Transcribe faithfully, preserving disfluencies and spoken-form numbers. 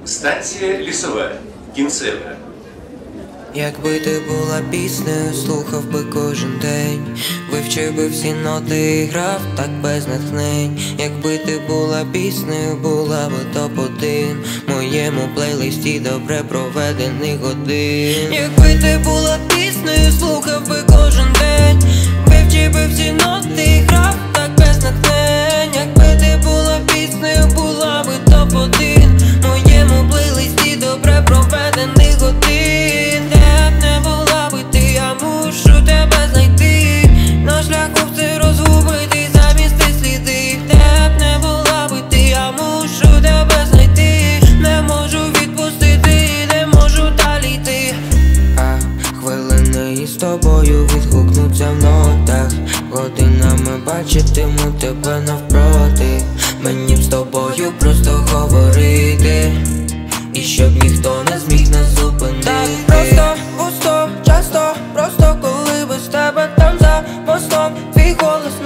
Станція Лісова. Кінцеве. Якби ти була піснею, слухав би кожен день, вивчив би всі ноти і грав так без натхнень. Якби ти була піснею, була би топ-один в моєму плейлисті добре проведених годин. Якби ти була піснею, слухав би кожен день, вивчив би всі ноти і грав так без натхнень. Якби ти була піснею, була би топ-один в моєму плейлисті добре проведених годин. Мушу тебе знайти, на шляху все розгубити, замісти сліди. Де б не була би ти, я мушу тебе знайти. Не можу відпустити, не можу далі йти. А хвилини із тобою відгукнуться в нотах, годинами бачитиму тебе навпроти. Мені б з тобою просто говорити, і щоб ніхто не зміг нас зупинити. Так просто, пусто, часто, просто коли без тебе там за мостом твій голос